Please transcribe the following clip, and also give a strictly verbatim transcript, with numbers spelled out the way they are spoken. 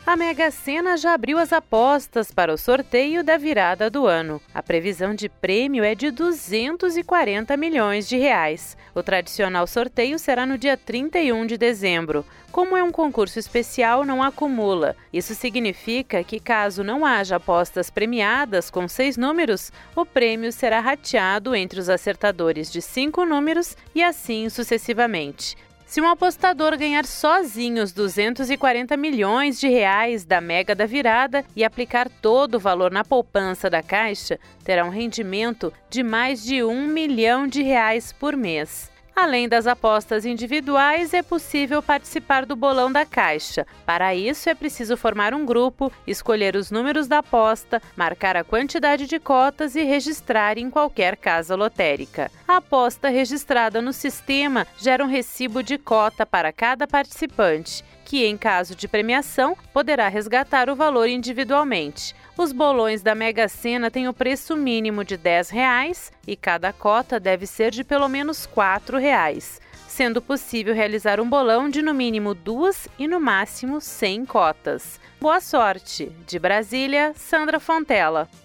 A Mega Sena já abriu as apostas para o sorteio da virada do ano. A previsão de prêmio é de duzentos e quarenta milhões de reais. O tradicional sorteio será no dia trinta e um de dezembro. Como é um concurso especial, não acumula. Isso significa que, caso não haja apostas premiadas com seis números, o prêmio será rateado entre os acertadores de cinco números e assim sucessivamente. Se um apostador ganhar sozinho os duzentos e quarenta milhões de reais da Mega da Virada e aplicar todo o valor na poupança da Caixa, terá um rendimento de mais de um milhão de reais por mês. Além das apostas individuais, é possível participar do bolão da Caixa. Para isso, é preciso formar um grupo, escolher os números da aposta, marcar a quantidade de cotas e registrar em qualquer casa lotérica. A aposta registrada no sistema gera um recibo de cota para cada participante, que, em caso de premiação, poderá resgatar o valor individualmente. Os bolões da Mega Sena têm o preço mínimo de dez reais e cada cota deve ser de pelo menos quatro reais, sendo possível realizar um bolão de no mínimo duas e no máximo cem cotas. Boa sorte! De Brasília, Sandra Fontela.